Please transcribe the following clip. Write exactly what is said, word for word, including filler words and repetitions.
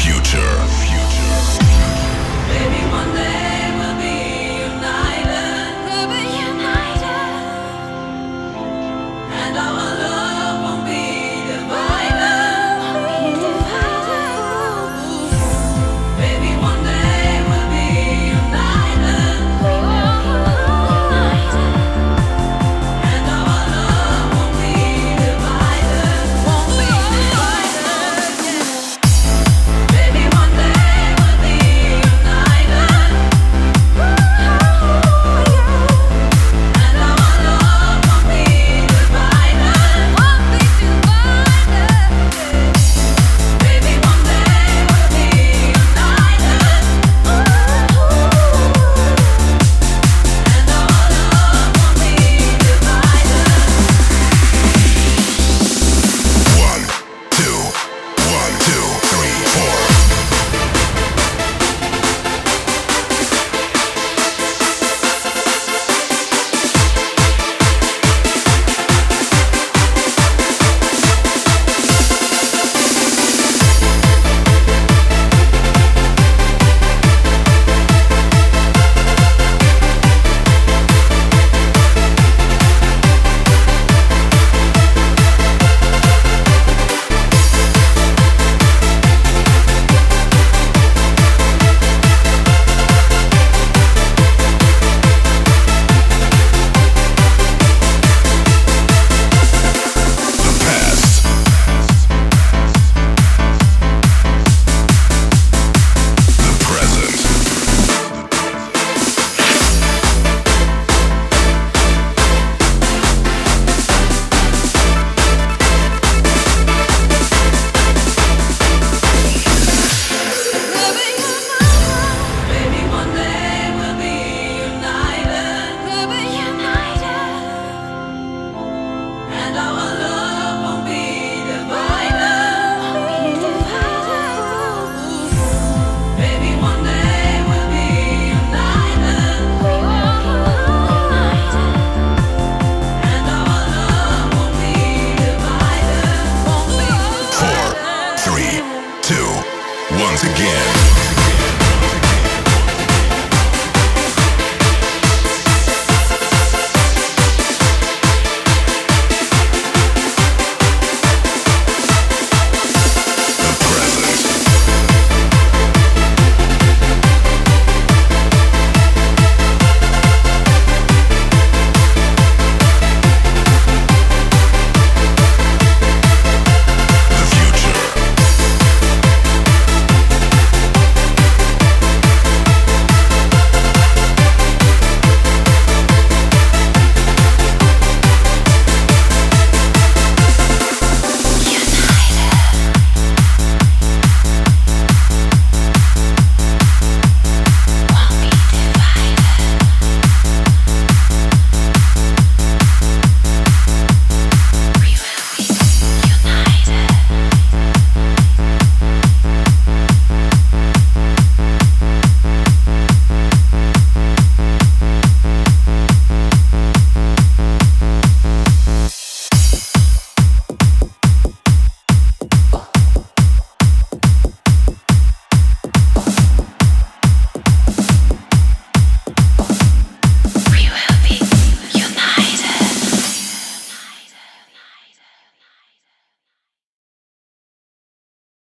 future. Baby, one day we'll be united. We'll be united. And our love won't be divided. Won't be divided. Baby, one day we'll be united. We will be united. And our love won't be divided. Won't be divided. Baby, one day we'll be united. And our love won't be divided. Won't be divided. Baby, one day we'll be united. And our love won't be divided. One, two, one, two, three, four. The past. The present. Baby, one day we'll be united. We'll be united. And our love won't be divided. Won't be divided. Baby, one day we'll be united. We will be united. And our love won't be divided. Won't be Four, divided. three, two, once again.